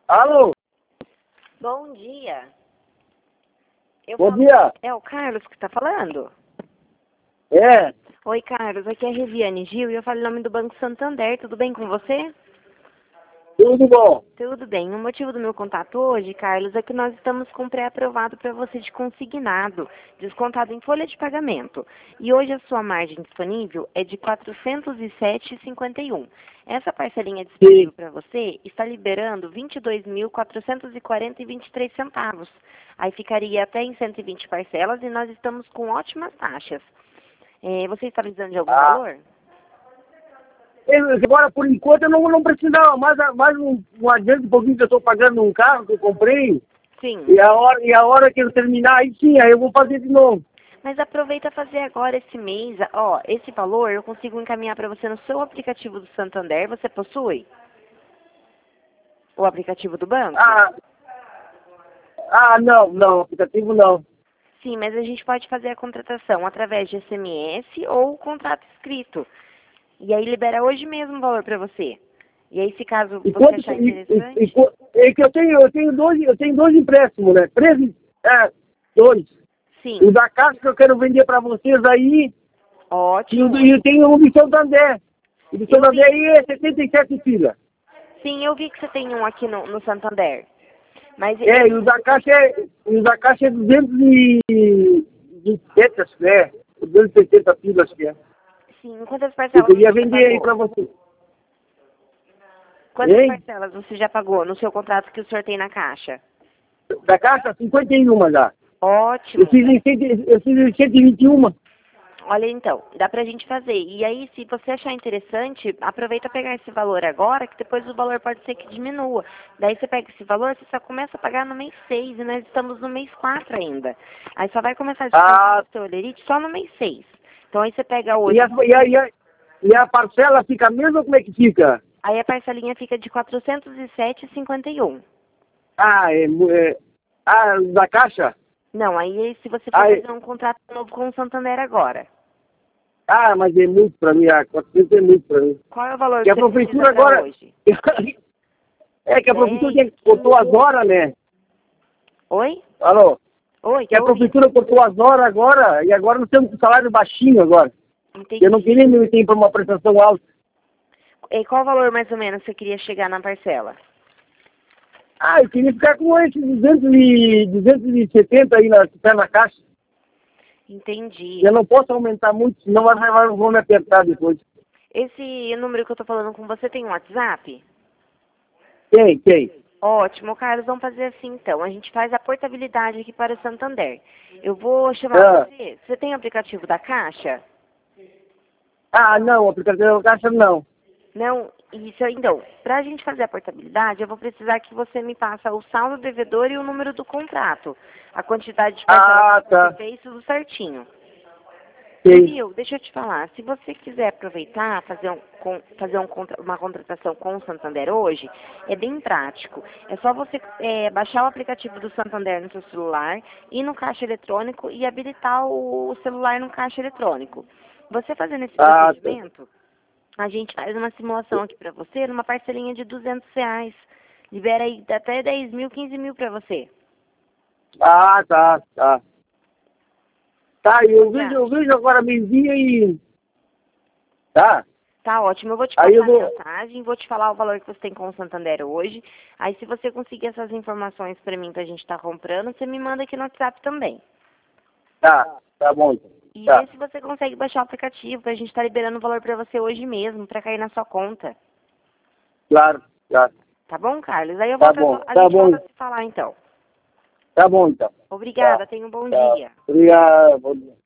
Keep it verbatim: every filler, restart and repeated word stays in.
Alô? Bom dia. Eu Bom falo- dia. É o Carlos que está falando? É, Oi, Carlos. Aqui é a Reviane Gil e eu falo em nome do Banco Santander. Tudo bem com você? tudo bom. Tudo bem. O motivo do meu contato hoje, Carlos, é que nós estamos com pré-aprovado para você de consignado, descontado em folha de pagamento. E hoje a sua margem disponível é de quatrocentos e sete reais e cinquenta e um. Essa parcelinha disponível para você está liberando vinte e dois mil quatrocentos e quarenta e vinte e três centavos. Aí ficaria até em cento e vinte parcelas e nós estamos com ótimas taxas. É, você está precisando de algum Ah. valor? Eu, agora, por enquanto, eu não, não precisava mais, mais um, um adiante um pouquinho que eu estou pagando um carro que eu comprei. Sim. E a hora, e a hora que eu terminar, aí sim, aí eu vou fazer de novo. Mas aproveita fazer agora esse mês. Ó, esse valor eu consigo encaminhar para você no seu aplicativo do Santander. Você possui? O aplicativo do banco? Ah, ah não, não, aplicativo não. Sim, mas a gente pode fazer a contratação através de S M S ou contrato escrito. E aí libera hoje mesmo o valor para você. E aí, se caso E você quanto, achar e, e, interessante... e, qu- é que eu tenho, eu tenho dois, eu tenho dois empréstimos, né? Três, é, dois. Sim, O da Caixa que eu quero vender para vocês aí, e ótimo. o- e eu tenho um de Santander. O de Eu vi, Santander aí é setenta e sete pila. sim, eu vi que você tem um aqui no, no Santander. Mas É, e eu, o da Caixa é, e o da Caixa é duzentos e vinte e sete, acho que é. duzentos e setenta pila, acho que é. sim, quantas Eu parcelas queria você já vender aí pagou? para você. Quantas Hein? parcelas você já pagou no seu contrato que o senhor tem na Caixa? Da Caixa, cinquenta e um já. Eu Ótimo. fiz em, cento, eu fiz em cento e vinte e um. Olha então, dá pra gente fazer. E aí, se você achar interessante, aproveita pegar esse valor agora, que depois o valor pode ser que diminua. Daí você pega esse valor, você só começa a pagar no mês seis, e nós estamos no mês quatro ainda. Aí só vai começar a descontar Ah, o seu olerite só no mês seis. Então aí você pega e hoje, a, e, a, e, a, e a parcela fica a mesma ou como é que fica? aí a parcelinha fica de quatrocentos e sete reais e cinquenta e um. Ah, é, mu- é ah, da Caixa? Não, aí se você for Ah, é, fazer um contrato novo com o Santander agora, ah, mas é muito para mim, ah, quatrocentos é muito para mim. qual é o valor Que que a você precisa prefeitura pra agora... hoje? É que a prefeitura dez, tem- cortou as quinze... horas, né? Oi? Alô? Oi, Que a tô ouvindo. prefeitura cortou as horas agora, e agora nós temos um salário baixinho agora. Entendi. Eu não queria me meter para uma prestação alta. E qual valor mais ou menos você queria chegar na parcela? Ah, eu queria ficar com esses duzentos e, duzentos e setenta aí na, que tá na Caixa. Entendi. Eu não posso aumentar muito, senão vai, vai, vão me apertar depois. Esse número que eu tô falando com você tem um WhatsApp? Tem, tem. Ótimo, Carlos, vamos fazer assim então. A gente faz a portabilidade aqui para o Santander. Eu vou chamar Ah, você. Você tem o aplicativo da Caixa? ah não, o aplicativo da Caixa não. Não? Isso, então, para a gente fazer a portabilidade, eu vou precisar que você me passe o saldo devedor e o número do contrato. A quantidade de parcelas Ah, que tá. você fez, tudo certinho. Tem. Viu? Deixa eu te falar, se você quiser aproveitar, fazer, um, com- fazer um contra- uma contratação com o Santander hoje, é bem prático. É só você é, baixar o aplicativo do Santander no seu celular, ir no caixa eletrônico e habilitar o celular no caixa eletrônico. Você fazendo esse Ah, tá. procedimento, a gente faz uma simulação aqui pra você, numa parcelinha de duzentos reais. Libera aí até dez mil, quinze mil pra você. Ah, tá, tá. Tá, eu Tá. vejo, eu vejo agora meio-dia e... Tá? Tá ótimo, eu vou te Aí passar eu a vou... mensagem, vou te falar o valor que você tem com o Santander hoje. Aí se você conseguir essas informações pra mim que a gente tá comprando, você me manda aqui no WhatsApp também. Tá, tá bom então. E Tá, vê se você consegue baixar o aplicativo, que a gente tá liberando o valor pra você hoje mesmo, pra cair na sua conta. claro, claro. Tá bom, Carlos? Aí eu Tá volto a, bom, a tá gente bom. volta a se falar então. Tá bom então. Obrigada, Tá, tenha um bom tá. dia. Obrigado, bom dia.